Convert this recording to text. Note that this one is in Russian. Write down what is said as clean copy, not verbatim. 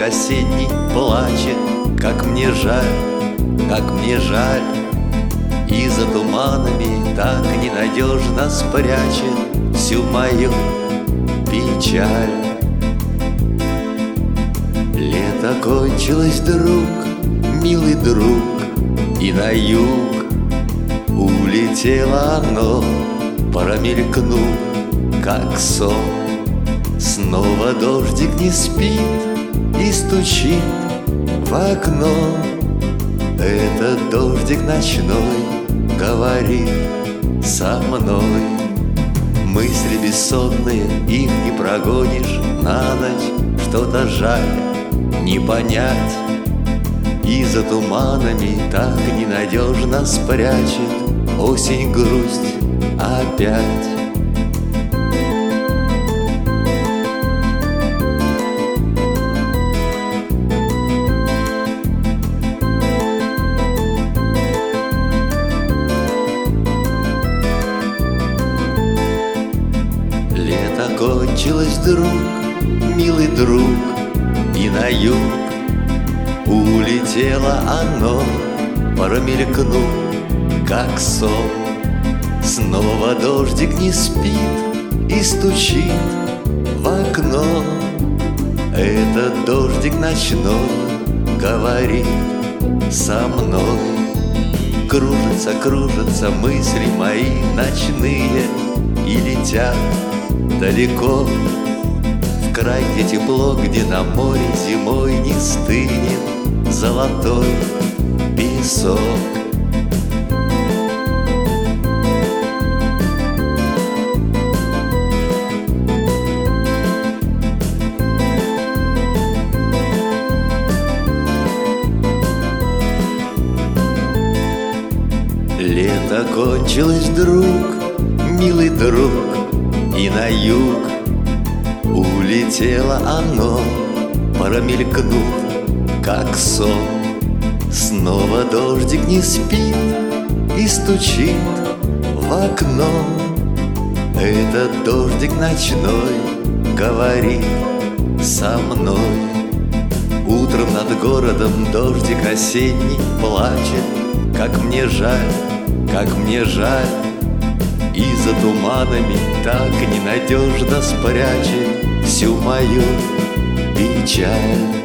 осенний плачет. Как мне жаль, как мне жаль. И за туманами так ненадежно спрячет всю мою печаль. Лето кончилось, друг, милый друг, и на юг улетело оно, промелькнув, как сон. Снова дождик не спит и стучит в окно. Этот дождик ночной говорит со мной. Мысли бессонные, их не прогонишь на ночь. Что-то жаль не понять. И за туманами так ненадежно спрячет осень грусть опять. Лето кончилось, друг, милый друг, и на юг улетело оно, промелькнув, как сон. Снова дождик не спит и стучит в окно. Этот дождик ночной говорит со мной. Кружатся, кружатся мысли мои ночные и летят далеко, в край, где тепло, где на море зимой не стынет золотой песок. Лето кончилось, друг, милый друг, и на юг улетело оно, промелькнув, как сон. Снова дождик не спит и стучит в окно. Этот дождик ночной говорит со мной. Утром над городом дождик осенний плачет. Как мне жаль, как мне жаль. И за туманами так ненадежно спрячет всю мою печаль.